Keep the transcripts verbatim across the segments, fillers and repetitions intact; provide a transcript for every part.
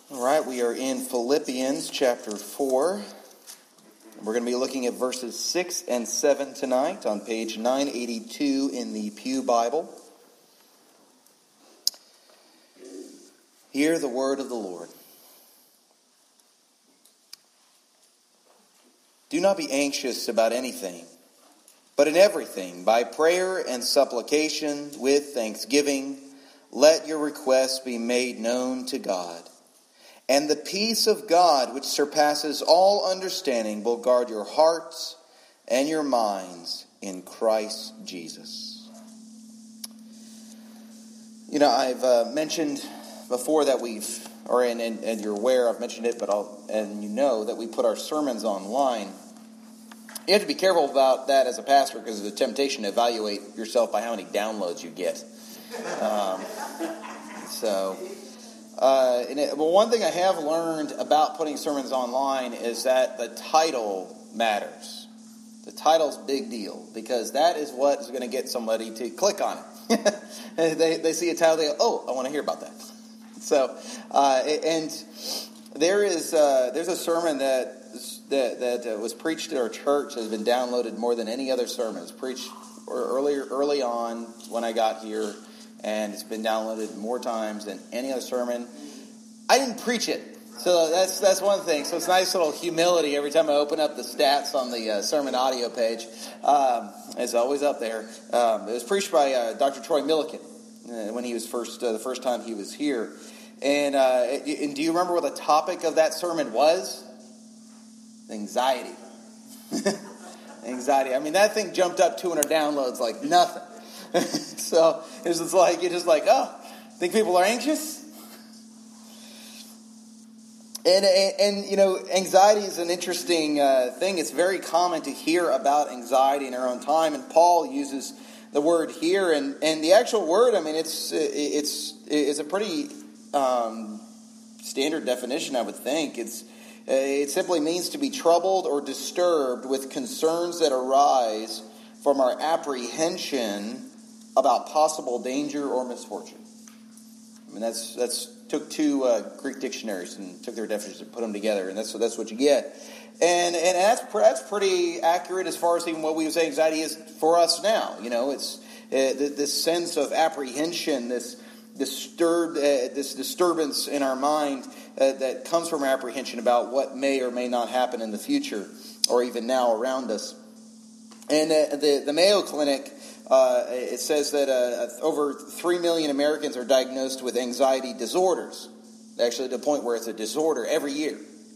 All right, we are in Philippians chapter four. We're going to be looking at verses six and seven tonight on page nine eighty-two in the Pew Bible. Hear the word of the Lord. Do not be anxious about anything, but in everything, by prayer and supplication with thanksgiving, let your requests be made known to God. And the peace of God, which surpasses all understanding, will guard your hearts and your minds in Christ Jesus. You know, I've uh, mentioned before that we've, or and, and, and you're aware, I've mentioned it, but I'll, and you know that we put our sermons online. You have to be careful about that as a pastor because of the temptation to evaluate yourself by how many downloads you get. Um, so... Uh, and it, well, one thing I have learned about putting sermons online is that the title matters. The title's a big deal because that is what is going to get somebody to click on it. they they see a title, they go, "Oh, I want to hear about that." So, uh, and there is uh, there's a sermon that that that uh, was preached at our church that has been downloaded more than any other sermon. It's preached earlier early on when I got here. And it's been downloaded more times than any other sermon. I didn't preach it. So that's that's one thing. So it's nice little humility every time I open up the stats on the uh, sermon audio page. Um, it's always up there. Um, it was preached by uh, Doctor Troy Milliken uh, when he was first, uh, the first time he was here. And, uh, and do you remember what the topic of that sermon was? Anxiety. Anxiety. I mean, that thing jumped up two hundred downloads like nothing. So it's just like, you're just like, oh, think people are anxious? And, and, and you know, anxiety is an interesting uh, thing. It's very common to hear about anxiety in our own time. And Paul uses the word here. And, and the actual word, I mean, it's it's it's a pretty um, standard definition, I would think. It's uh, it simply means to be troubled or disturbed with concerns that arise from our apprehension about possible danger or misfortune. I mean, that's that's took two uh, Greek dictionaries and took their definitions and put them together, and that's that's what you get. And and that's that's pretty accurate as far as even what we would say anxiety is for us now. You know, it's uh, this sense of apprehension, this disturbed, uh, this disturbance in our mind uh, that comes from apprehension about what may or may not happen in the future or even now around us. And uh, the the Mayo Clinic. Uh, it says that uh, over three million Americans are diagnosed with anxiety disorders. Actually, to the point where it's a disorder every year.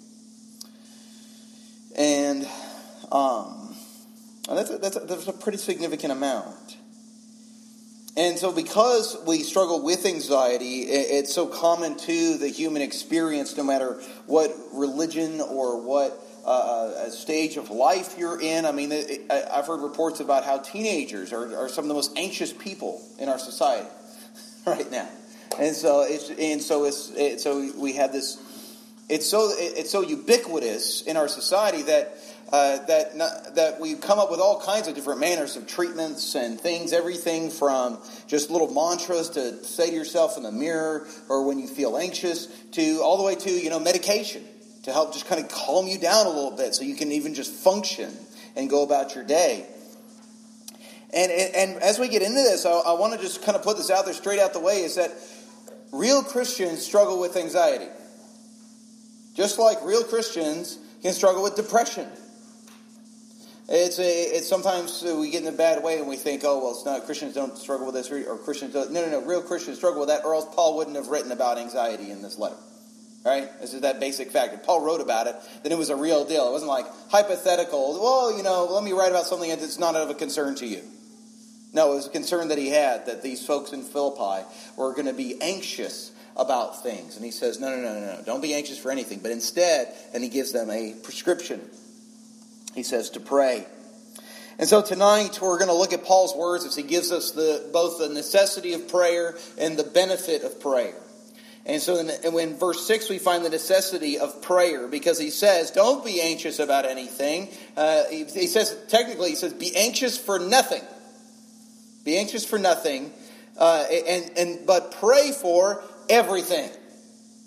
And, um, and that's, a, that's, a, that's a pretty significant amount. And so because we struggle with anxiety, it's so common to the human experience, no matter what religion or what Uh, a stage of life you're in. I mean, it, it, I've heard reports about how teenagers are, are some of the most anxious people in our society right now, and so it's and so it's it, so we have this. It's so it, it's so ubiquitous in our society that uh, that not, that we come up with all kinds of different manners of treatments and things. Everything from just little mantras to say to yourself in the mirror, or when you feel anxious, to all the way to you know medication. To help just kind of calm you down a little bit so you can even just function and go about your day. And and, and as we get into this, I, I want to just kind of put this out there straight out the way, is that real Christians struggle with anxiety. Just like real Christians can struggle with depression. It's a, it's sometimes we get in a bad way and we think, oh, well, it's not, Christians don't struggle with this, or Christians don't. No, no, no, real Christians struggle with that, or else Paul wouldn't have written about anxiety in this letter. Right? This is that basic fact. If Paul wrote about it, then it was a real deal. It wasn't like hypothetical, well, you know, let me write about something that's not of a concern to you. No, it was a concern that he had, that these folks in Philippi were going to be anxious about things. And he says, no, no, no, no, no, don't be anxious for anything. But instead, and he gives them a prescription. He says to pray. And so tonight we're going to look at Paul's words as he gives us the both the necessity of prayer and the benefit of prayer. And so in, in verse six we find the necessity of prayer, because he says, don't be anxious about anything. Uh, he, he says, technically, he says, be anxious for nothing. Be anxious for nothing, uh, and, and but pray for everything.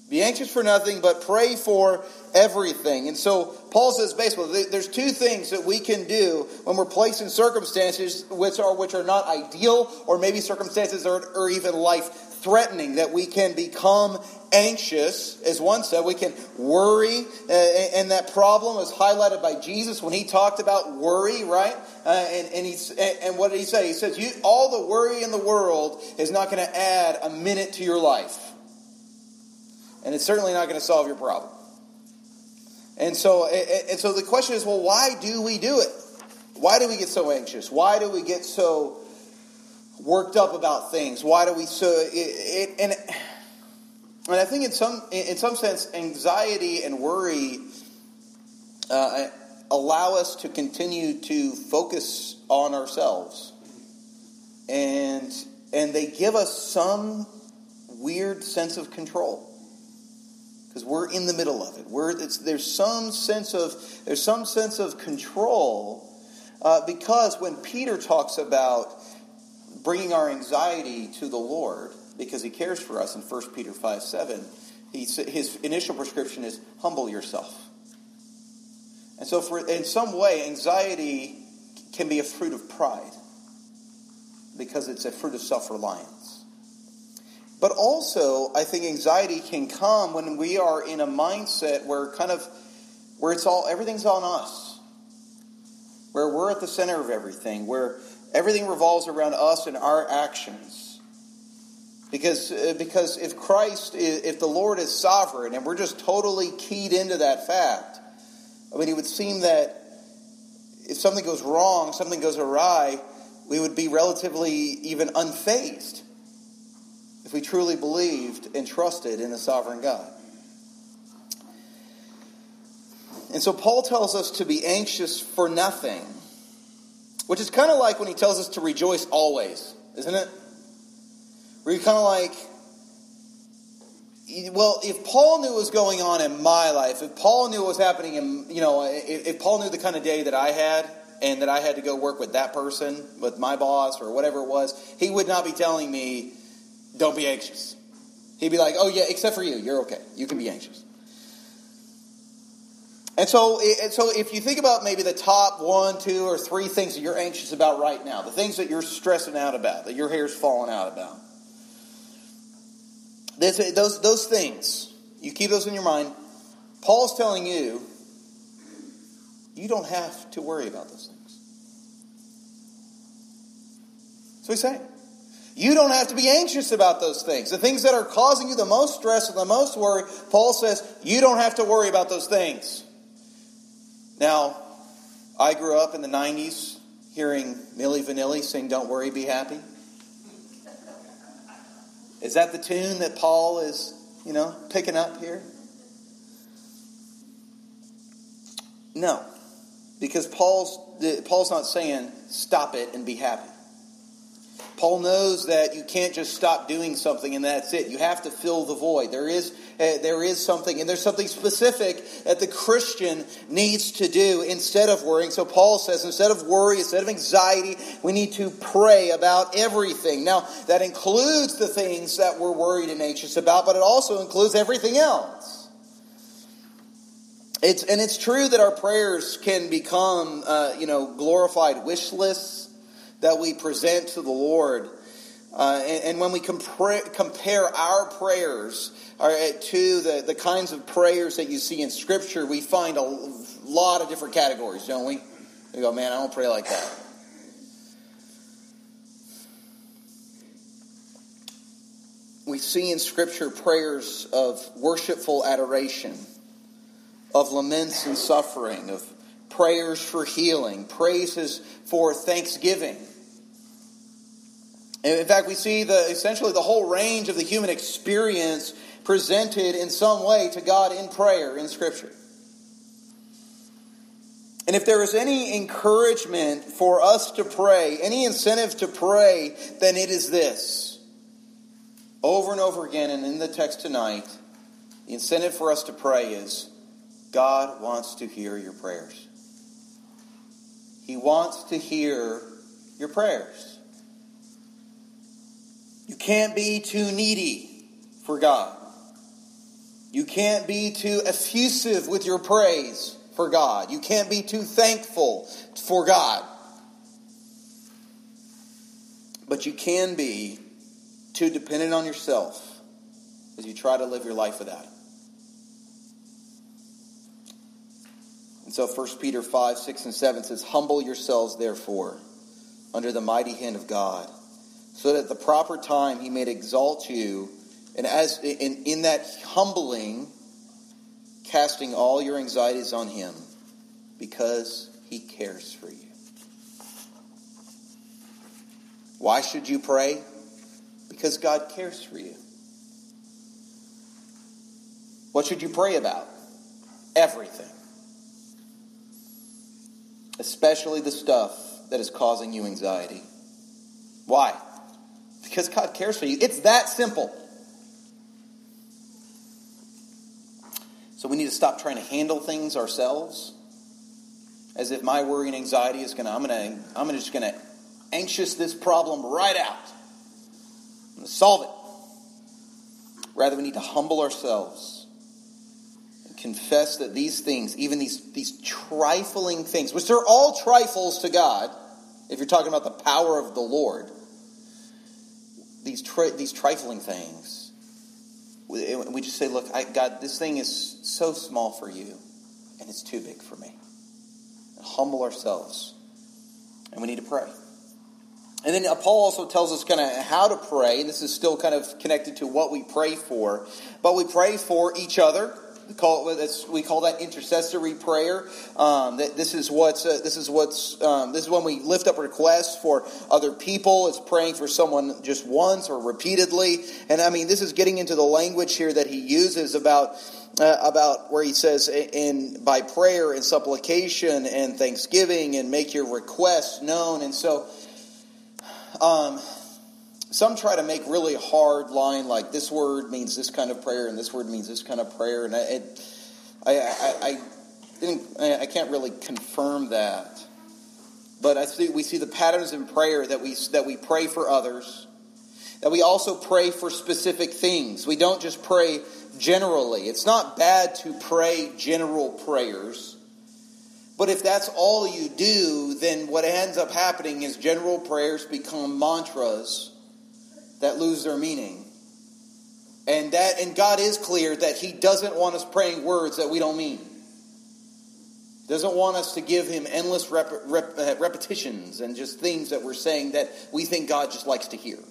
Be anxious for nothing, but pray for everything. And so Paul says basically there's two things that we can do when we're placed in circumstances which are which are not ideal, or maybe circumstances that are, are even life-threatening, that we can become anxious, as one said. We can worry, uh, and that problem is highlighted by Jesus when he talked about worry, right? Uh, and and, he, and what did he say? He says, you, all the worry in the world is not going to add a minute to your life. And it's certainly not going to solve your problem. And so, and so the question is, well, why do we do it? Why do we get so anxious? Why do we get so worked up about things? Why do we so... It, it, and, and I think in some in some sense, anxiety and worry uh, allow us to continue to focus on ourselves. And, and they give us some weird sense of control. Because we're in the middle of it. We're, it's, there's some sense of there's some sense of control, uh, because when Peter talks about bringing our anxiety to the Lord because He cares for us in First Peter five seven, he, his initial prescription is humble yourself. And so, for in some way, anxiety can be a fruit of pride because it's a fruit of self-reliance. But also, I think anxiety can come when we are in a mindset where kind of, where it's all, everything's on us. Where we're at the center of everything. Where everything revolves around us and our actions. Because, uh, because if Christ, if the Lord is sovereign and we're just totally keyed into that fact, I mean, it would seem that if something goes wrong, something goes awry, we would be relatively even unfazed. If we truly believed and trusted in the sovereign God. And so Paul tells us to be anxious for nothing. Which is kind of like when he tells us to rejoice always, isn't it? Where you're kind of like, well, if Paul knew what was going on in my life, if Paul knew what was happening in, you know, if, if Paul knew the kind of day that I had, and that I had to go work with that person, with my boss, or whatever it was, he would not be telling me, don't be anxious. He'd be like, oh yeah, except for you, you're okay. You can be anxious. And so, and so if you think about maybe the top one, two, or three things that you're anxious about right now, the things that you're stressing out about, that your hair's falling out about, those, those things, you keep those in your mind. Paul's telling you, you don't have to worry about those things. That's what he's saying. You don't have to be anxious about those things. The things that are causing you the most stress and the most worry, Paul says, you don't have to worry about those things. Now, I grew up in the nineties hearing Milli Vanilli sing Don't Worry, Be Happy. Is that the tune that Paul is, you know, picking up here? No. Because Paul's, Paul's not saying stop it and be happy. Paul knows that you can't just stop doing something and that's it. You have to fill the void. There is uh, there is something, and there's something specific that the Christian needs to do instead of worrying. So Paul says instead of worry, instead of anxiety, we need to pray about everything. Now, that includes the things that we're worried and anxious about, but it also includes everything else. It's and it's true that our prayers can become, uh, you know, glorified wish lists that we present to the Lord. Uh, and, and when we compare, compare our prayers uh, to the, the kinds of prayers that you see in Scripture, we find a lot of different categories, don't we? We go, man, I don't pray like that. We see in Scripture prayers of worshipful adoration, of laments and suffering, of prayers for healing, praises for thanksgiving. And in fact, we see the essentially the whole range of the human experience presented in some way to God in prayer in Scripture. And if there is any encouragement for us to pray, any incentive to pray, then it is this. Over and over again, and in the text tonight, the incentive for us to pray is God wants to hear your prayers. He wants to hear your prayers. You can't be too needy for God. You can't be too effusive with your praise for God. You can't be too thankful for God. But you can be too dependent on yourself as you try to live your life without Him. And so First Peter five, six, and seven says, "Humble yourselves, therefore, under the mighty hand of God, so that at the proper time He may exalt you, and as in, in that humbling, casting all your anxieties on Him, because He cares for you." Why should you pray? Because God cares for you. What should you pray about? Everything. Especially the stuff that is causing you anxiety. Why? Because God cares for you. It's that simple. So we need to stop trying to handle things ourselves, as if my worry and anxiety is gonna. I'm gonna. I'm just gonna anxious this problem right out. I'm gonna solve it. Rather, we need to humble ourselves and confess that these things, even these these trifling things, which are all trifles to God, if you're talking about the power of the Lord, these tri- these trifling things, we, we just say, "Look, I, God, this thing is so small for you, and it's too big for me." And humble ourselves, and we need to pray. And then Paul also tells us kind of how to pray. And this is still kind of connected to what we pray for. But we pray for each other. We call it, we call that intercessory prayer. Um, that this is what's uh, this is what's um, this is when we lift up requests for other people. It's praying for someone just once or repeatedly. And I mean, this is getting into the language here that he uses about uh, about where he says in by prayer and supplication and thanksgiving and make your requests known. And so. Um, some try to make really hard line, like this word means this kind of prayer and this word means this kind of prayer, and I, it, I, I, I didn't, I can't really confirm that. But I see we see the patterns in prayer that we that we pray for others, that we also pray for specific things. We don't just pray generally. It's not bad to pray general prayers. But if that's all you do, then what ends up happening is general prayers become mantras that lose their meaning. And that and God is clear that He doesn't want us praying words that we don't mean. Doesn't want us to give Him endless rep, rep, uh, repetitions and just things that we're saying that we think God just likes to hear.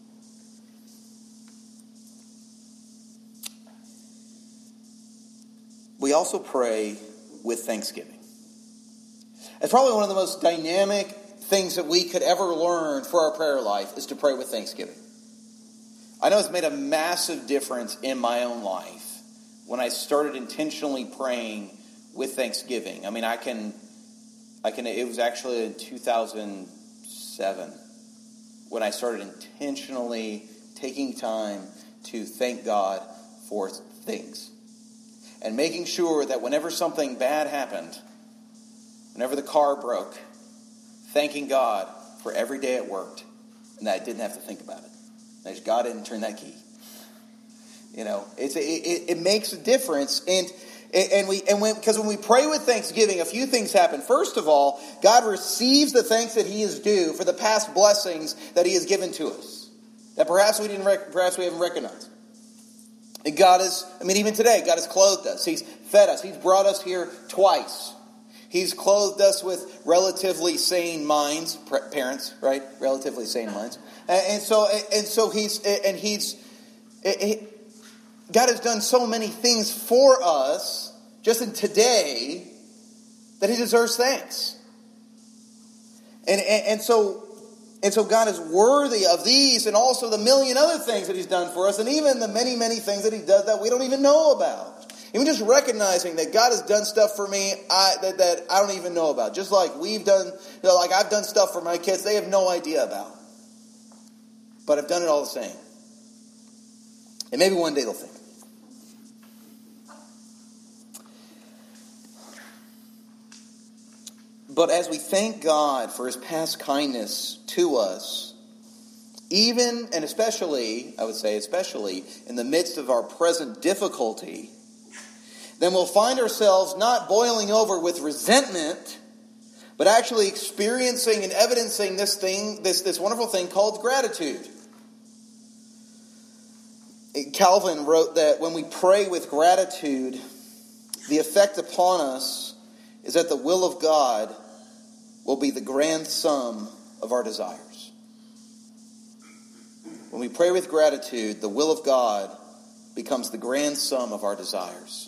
We also pray with thanksgiving. It's probably one of the most dynamic things that we could ever learn for our prayer life is to pray with thanksgiving. I know it's made a massive difference in my own life when I started intentionally praying with thanksgiving. I mean, I can, I can. It was actually in two thousand seven when I started intentionally taking time to thank God for things and making sure that whenever something bad happened, whenever the car broke, thanking God for every day it worked, and that I didn't have to think about it. That God didn't turn that key. You know, it's a, it, it makes a difference, and and we and when because when we pray with thanksgiving, a few things happen. First of all, God receives the thanks that He is due for the past blessings that He has given to us, that perhaps we didn't, rec- perhaps we haven't recognized. And God is, I mean, even today, God has clothed us. He's fed us. He's brought us here twice. He's clothed us with relatively sane minds, parents, right? Relatively sane minds, and so and so he's and he's he, God has done so many things for us just in today that He deserves thanks, and and, and so and so God is worthy of these and also the million other things that He's done for us, and even the many many things that He does that we don't even know about. Even just recognizing that God has done stuff for me I, that, that I don't even know about. Just like we've done, you know, like I've done stuff for my kids they have no idea about. But I've done it all the same. And maybe one day they'll think. But as we thank God for His past kindness to us, even and especially, I would say especially, in the midst of our present difficulty, then we'll find ourselves not boiling over with resentment, but actually experiencing and evidencing this thing, this, this wonderful thing called gratitude. Calvin wrote that when we pray with gratitude, the effect upon us is that the will of God will be the grand sum of our desires. When we pray with gratitude, the will of God becomes the grand sum of our desires.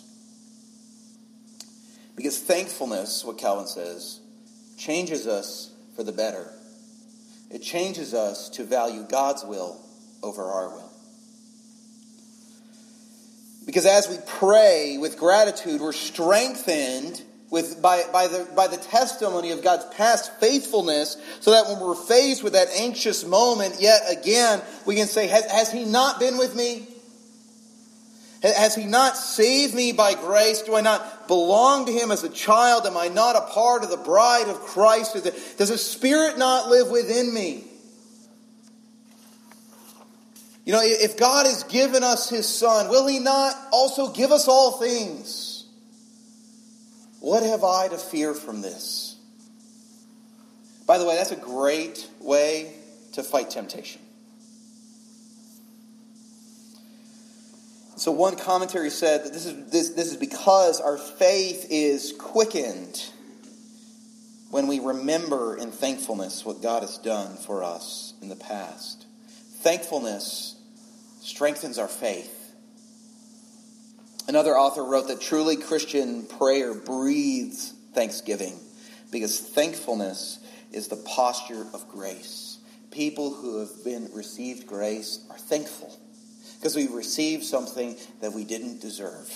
Because thankfulness, what Calvin says, changes us for the better. It changes us to value God's will over our will. Because as we pray with gratitude, we're strengthened with by, by, the, by the testimony of God's past faithfulness, so that when we're faced with that anxious moment, yet again, we can say, has, has He not been with me? Has He not saved me by grace? Do I not belong to Him as a child? Am I not a part of the bride of Christ? Does His Spirit not live within me? You know, if God has given us His Son, will He not also give us all things? What have I to fear from this? By the way, that's a great way to fight temptation. So one commentary said that this is this, this is because our faith is quickened when we remember in thankfulness what God has done for us in the past. Thankfulness strengthens our faith. Another author wrote that truly Christian prayer breathes thanksgiving, because thankfulness is the posture of grace. People who have been received grace are thankful because we received something that we didn't deserve.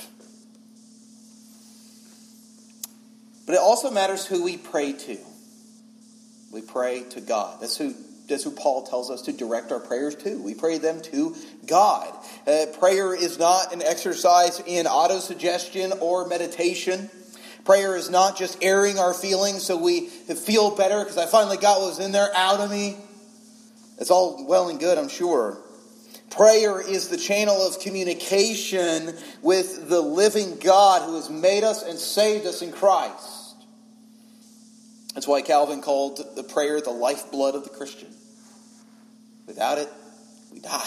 But it also matters who we pray to. We pray to God. That's who That's who Paul tells us to direct our prayers to. We pray them to God. Uh, prayer is not an exercise in autosuggestion or meditation. Prayer is not just airing our feelings so we feel better because I finally got what was in there out of me. It's all well and good, I'm sure. Prayer is the channel of communication with the living God who has made us and saved us in Christ. That's why Calvin called the prayer the lifeblood of the Christian. Without it, we die.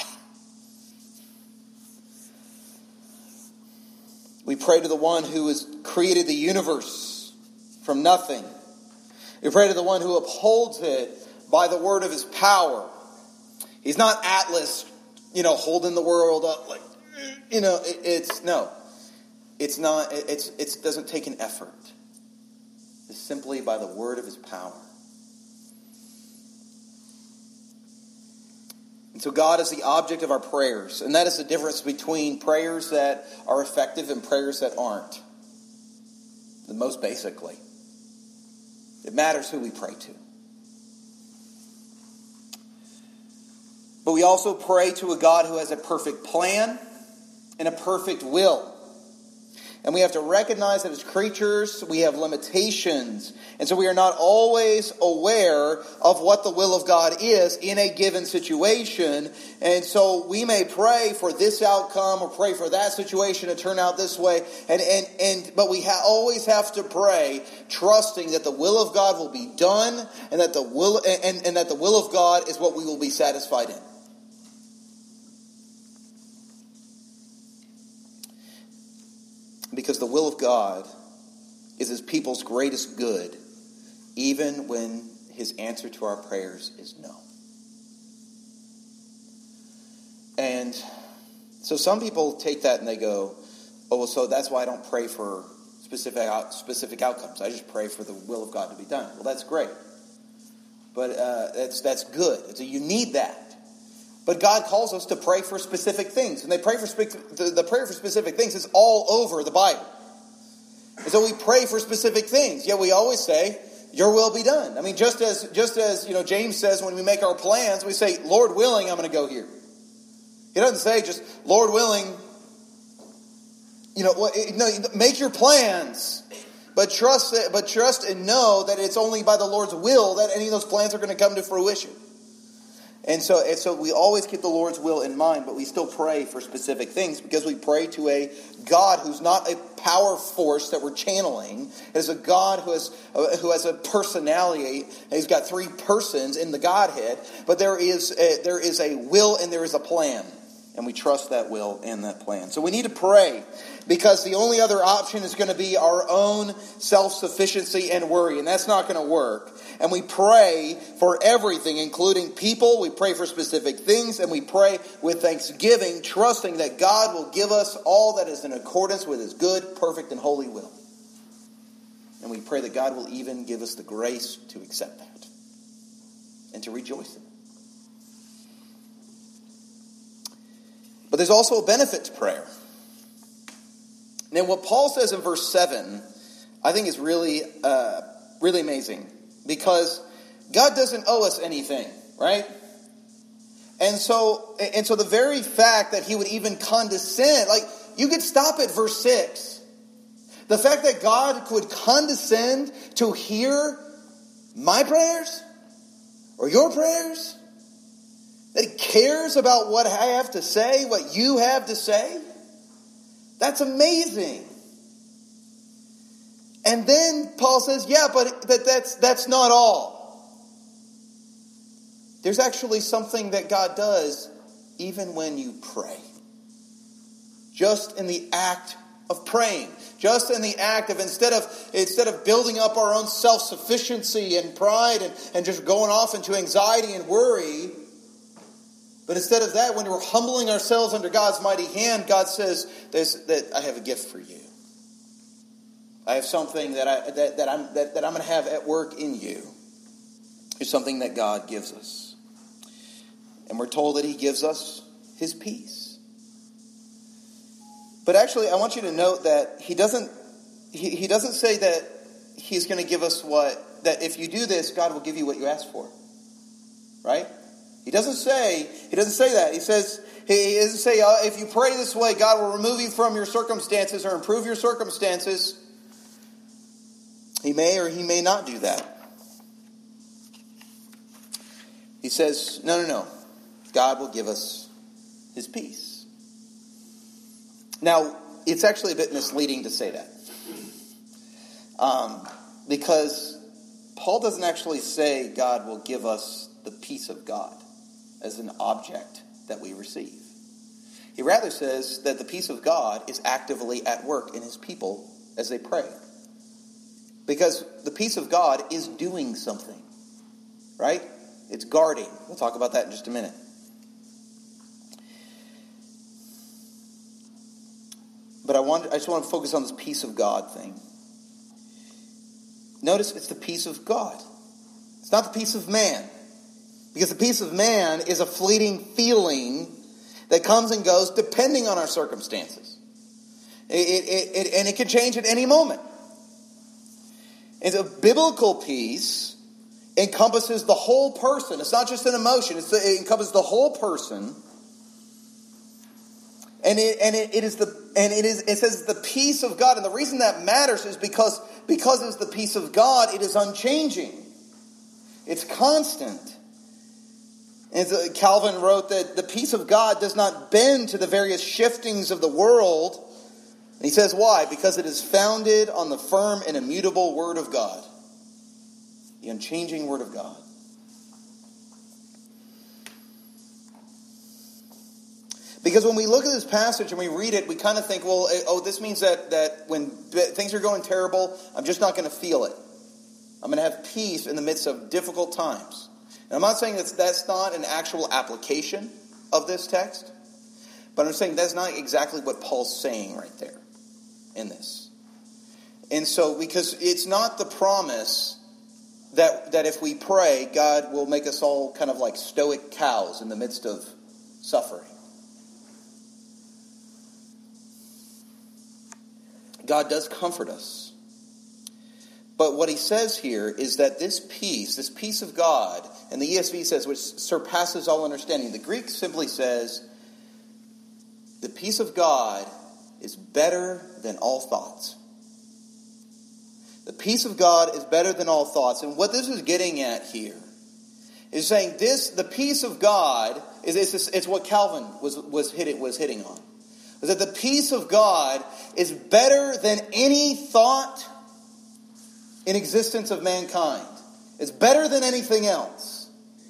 We pray to the one who has created the universe from nothing. We pray to the one who upholds it by the word of His power. He's not Atlas, you know, holding the world up like, you know, it, it's, no. It's not, it, it's, it doesn't take an effort. It's simply by the word of His power. And so God is the object of our prayers. And that is the difference between prayers that are effective and prayers that aren't. The most basically. It matters who we pray to. But we also pray to a God who has a perfect plan and a perfect will. And we have to recognize that as creatures, we have limitations. And so we are not always aware of what the will of God is in a given situation. And so we may pray for this outcome or pray for that situation to turn out this way. And and, and but we ha- always have to pray trusting that the will of God will be done and that the will and, and that the will of God is what we will be satisfied in. Because the will of God is His people's greatest good, even when His answer to our prayers is no. And so some people take that and they go, oh, well, so that's why I don't pray for specific out, specific outcomes. I just pray for the will of God to be done. Well, that's great. But uh, that's that's good. So you need that. But God calls us to pray for specific things. And they pray for spe- the, the prayer for specific things is all over the Bible. And so we pray for specific things. Yet we always say, your will be done. I mean, just as, just as you know, James says when we make our plans, we say, Lord willing, I'm going to go here. He doesn't say just, Lord willing, you know, no, make your plans. But trust, that, but trust and know that it's only by the Lord's will that any of those plans are going to come to fruition. And so, and so we always keep the Lord's will in mind, but we still pray for specific things because we pray to a God who's not a power force that we're channeling. It is a God who has, who has a personality. He's got three persons in the Godhead, but there is a, there is a will and there is a plan. And we trust that will and that plan. So we need to pray because the only other option is going to be our own self-sufficiency and worry. And that's not going to work. And we pray for everything, including people. We pray for specific things. And we pray with thanksgiving, trusting that God will give us all that is in accordance with His good, perfect, and holy will. And we pray that God will even give us the grace to accept that and to rejoice in it. But there's also a benefit to prayer. And what Paul says in verse seven, I think is really, uh, really amazing. Because God doesn't owe us anything, right? And so, and so the very fact that He would even condescend, like, you could stop at verse six. The fact that God could condescend to hear my prayers or your prayers, that He cares about what I have to say, what you have to say. That's amazing. And then Paul says, yeah, but that, that's, that's not all. There's actually something that God does even when you pray. Just in the act of praying. Just in the act of instead of instead of building up our own self-sufficiency and pride and, and just going off into anxiety and worry. But instead of that, when we're humbling ourselves under God's mighty hand, God says that I have a gift for you. I have something that I that, that I'm that, that I'm going to have at work in you. It's something that God gives us. And we're told that He gives us His peace. But actually, I want you to note that He doesn't he, he doesn't say that He's going to give us what that if you do this, God will give you what you ask for. Right? He doesn't say, he doesn't say that. He says, he doesn't say, uh, if you pray this way, God will remove you from your circumstances or improve your circumstances. He may or He may not do that. He says, no, no, no. God will give us His peace. Now, it's actually a bit misleading to say that. Um, because Paul doesn't actually say God will give us the peace of God as an object that we receive. He rather says that the peace of God is actively at work in His people as they pray. Because the peace of God is doing something. Right? It's guarding. We'll talk about that in just a minute. But I want I just want to focus on this peace of God thing. Notice it's the peace of God. It's not the peace of man. Because the peace of man is a fleeting feeling that comes and goes depending on our circumstances. It, it, it, and it can change at any moment. And a biblical peace encompasses the whole person. It's not just an emotion. It's, it encompasses the whole person. And it and it, it is the and it is it says the peace of God. And the reason that matters is because because it's the peace of God, it is unchanging. It's constant. And Calvin wrote that the peace of God does not bend to the various shiftings of the world. And he says why? Because it is founded on the firm and immutable Word of God. The unchanging Word of God. Because when we look at this passage and we read it, we kind of think, well, oh, this means that, that when things are going terrible, I'm just not going to feel it. I'm going to have peace in the midst of difficult times. And I'm not saying that that's not an actual application of this text, but I'm saying that's not exactly what Paul's saying right there in this. And so, because it's not the promise that that if we pray, God will make us all kind of like stoic cows in the midst of suffering. God does comfort us. But what he says here is that this peace, this peace of God, and the E S V says, which surpasses all understanding. The Greek simply says, the peace of God is better than all thoughts. The peace of God is better than all thoughts. And what this is getting at here Is saying this, the peace of God, is it's, it's what Calvin was, was, hit, was hitting on. Is that the peace of God is better than any thought in existence of mankind. It's better than anything else.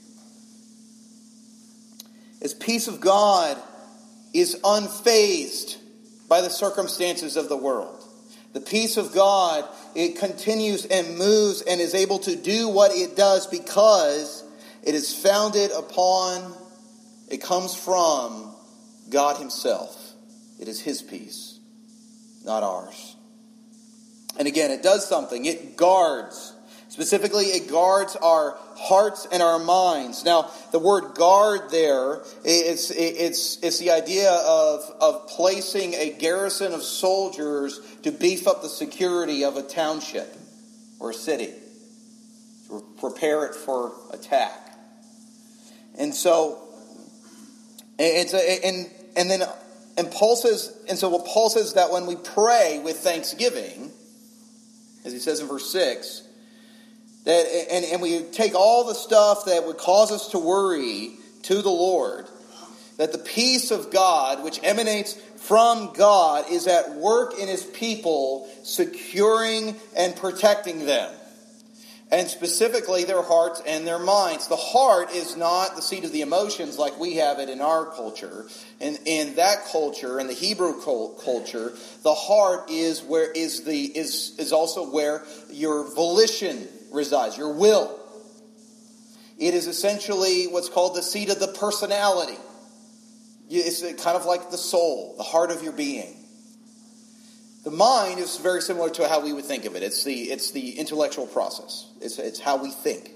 This peace of God is unfazed by the circumstances of the world. The peace of God, it continues and moves and is able to do what it does because it is founded upon, it comes from God himself. It is his peace, not ours. And again, it does something. It guards. Specifically, it guards our hearts and our minds. Now, the word guard there, it's, it's, it's the idea of, of placing a garrison of soldiers to beef up the security of a township or a city, to prepare it for attack. And so, it's a, and and then and Paul says, and so what Paul says that when we pray with thanksgiving, as he says in verse six, that and, and we take all the stuff that would cause us to worry to the Lord, that the peace of God, which emanates from God, is at work in his people, securing and protecting them. And specifically their hearts and their minds. The heart is not the seat of the emotions like we have it in our culture. And in that culture, in the Hebrew culture, the heart is where is the is is also where your volition resides, your will. It is essentially what's called the seat of the personality. It's kind of like the soul, the heart of your being. The mind is very similar to how we would think of it. It's the it's the intellectual process. It's it's how we think.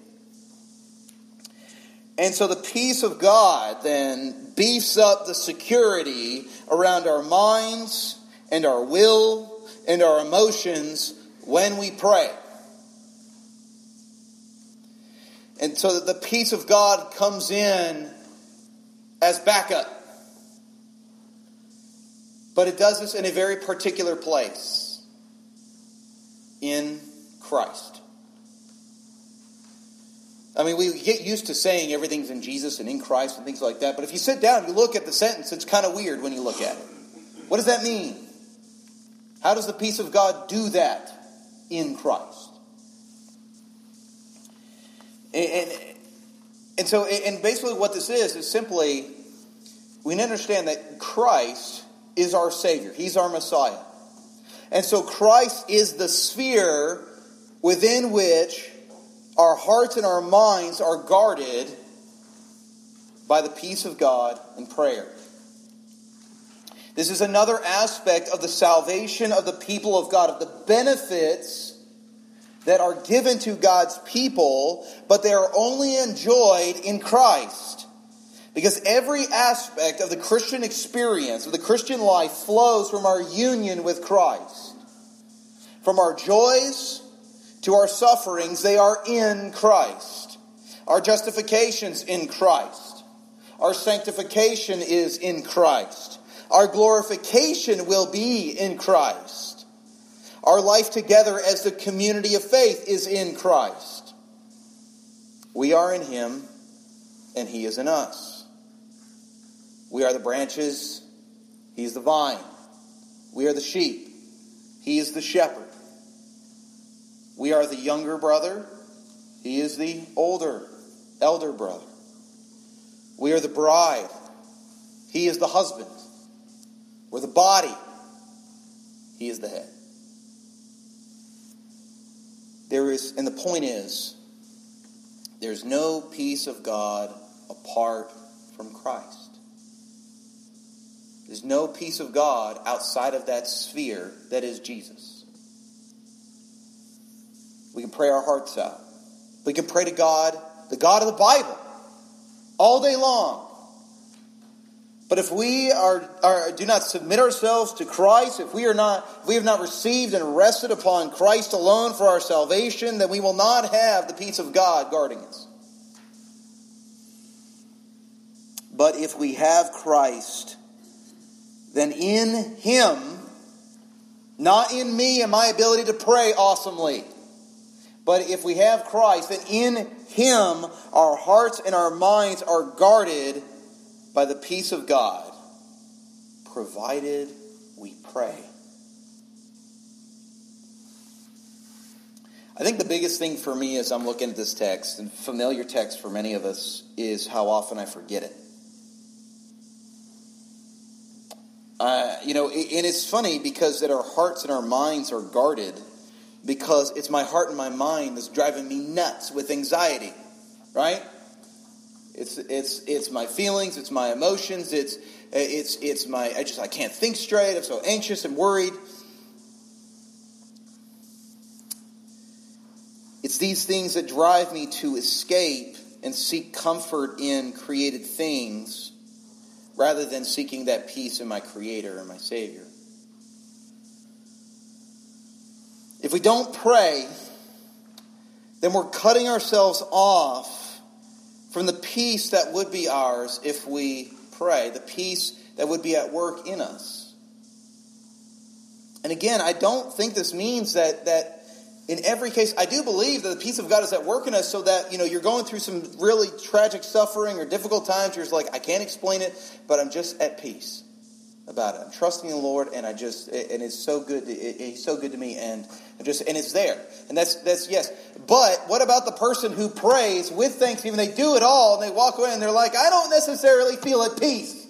And so the peace of God then beefs up the security around our minds and our will and our emotions when we pray. And so the peace of God comes in as backup. But it does this in a very particular place. In Christ. I mean, we get used to saying everything's in Jesus and in Christ and things like that. But if you sit down and you look at the sentence, it's kind of weird when you look at it. What does that mean? How does the peace of God do that in Christ? And, and, and so, and basically what this is, is simply, we understand that Christ is our Savior. He's our Messiah. And so Christ is the sphere within which our hearts and our minds are guarded by the peace of God and prayer. This is another aspect of the salvation of the people of God, of the benefits that are given to God's people, but they are only enjoyed in Christ. Because every aspect of the Christian experience, of the Christian life, flows from our union with Christ. From our joys to our sufferings, they are in Christ. Our justification's in Christ. Our sanctification is in Christ. Our glorification will be in Christ. Our life together as the community of faith is in Christ. We are in Him, and He is in us. We are the branches, He is the vine. We are the sheep, He is the shepherd. We are the younger brother, He is the older, elder brother. We are the bride, He is the husband. We're the body, He is the head. There is, and the point is, there's no peace of God apart from Christ. There's no peace of God outside of that sphere that is Jesus. We can pray our hearts out. We can pray to God, the God of the Bible, all day long. But if we are, are do not submit ourselves to Christ, if we are not, if we have not received and rested upon Christ alone for our salvation, then we will not have the peace of God guarding us. But if we have Christ, then in Him, not in me and my ability to pray awesomely, But if we have Christ, then in Him our hearts and our minds are guarded by the peace of God, provided we pray. I think the biggest thing for me as I'm looking at this text, and familiar text for many of us, is how often I forget it. Uh, you know, and it's funny because that our hearts and our minds are guarded because it's my heart and my mind that's driving me nuts with anxiety, right? It's it's it's my feelings, it's my emotions, it's it's it's my I just I can't think straight. I'm so anxious and worried. It's these things that drive me to escape and seek comfort in created things rather than seeking that peace in my Creator and my Savior. If we don't pray, then we're cutting ourselves off from the peace that would be ours if we pray, the peace that would be at work in us. And again, I don't think this means that that in every case, I do believe that the peace of God is at work in us so that, you know, you're going through some really tragic suffering or difficult times. You're just like, I can't explain it, but I'm just at peace about it. I'm trusting the Lord, and I just, and it's so good. To, it, He's so good to me, and I just, and it's there. And that's, that's, yes. But what about the person who prays with thanksgiving? They do it all, and they walk away, and they're like, I don't necessarily feel at peace.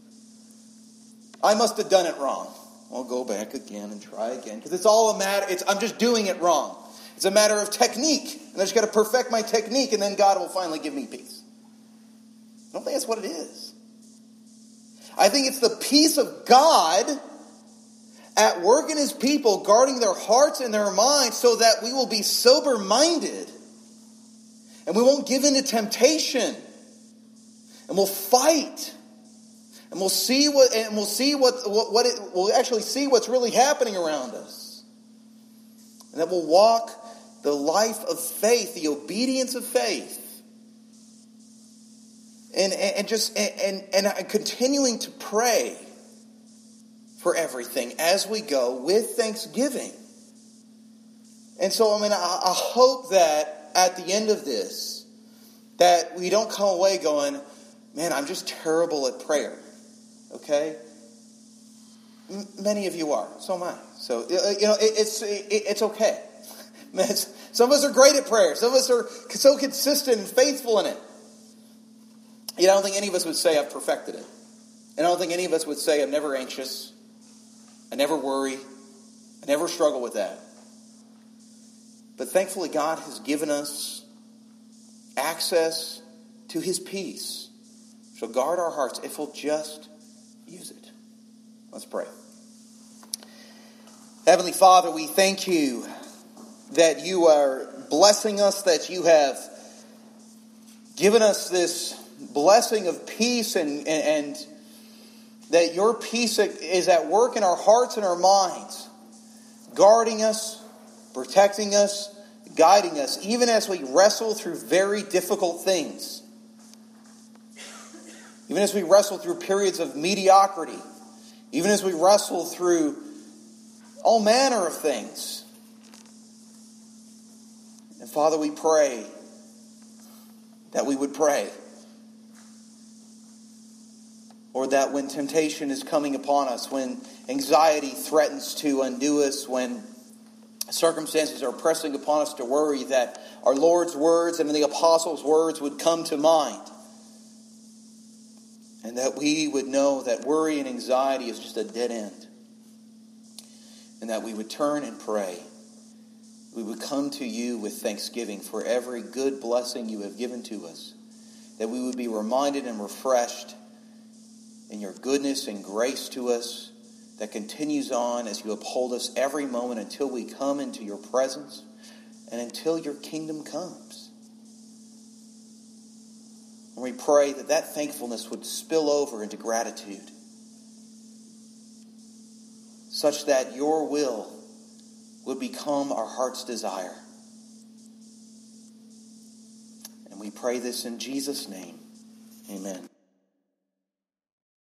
I must have done it wrong. I'll go back again and try again. Because it's all a matter, it's, I'm just doing it wrong. It's a matter of technique. And I just got to perfect my technique and then God will finally give me peace. I don't think that's what it is. I think it's the peace of God at work in His people, guarding their hearts and their minds so that we will be sober-minded. And we won't give in to temptation. And we'll fight. And we'll see what, and we'll see what, what, what it, we'll actually see what's really happening around us. And that we'll walk the life of faith, the obedience of faith. And, and, and just, and, and, and continuing to pray for everything as we go with thanksgiving. And so, I mean, I, I hope that at the end of this, that we don't come away going, man, I'm just terrible at prayer. Okay? M- many of you are. So am I. So, you know, it, it's it, it's okay. It's, some of us are great at prayer. Some of us are so consistent and faithful in it. You know, I don't think any of us would say I've perfected it. And I don't think any of us would say I'm never anxious. I never worry. I never struggle with that. But thankfully, God has given us access to His peace. So guard our hearts if we'll just use it. Let's pray. Heavenly Father, we thank You that You are blessing us, that You have given us this blessing of peace, and, and, and that Your peace is at work in our hearts and our minds, guarding us, protecting us, guiding us, even as we wrestle through very difficult things. Even as we wrestle through periods of mediocrity. Even as we wrestle through all manner of things. And Father, we pray that we would pray. Or that when temptation is coming upon us, when anxiety threatens to undo us, when circumstances are pressing upon us to worry, that our Lord's words and the apostles' words would come to mind. And that we would know that worry and anxiety is just a dead end. And that we would turn and pray. We would come to You with thanksgiving for every good blessing You have given to us. That we would be reminded and refreshed in Your goodness and grace to us that continues on as You uphold us every moment until we come into Your presence and until Your kingdom comes. And we pray that that thankfulness would spill over into gratitude, such that Your will would become our heart's desire. And we pray this in Jesus' name. Amen.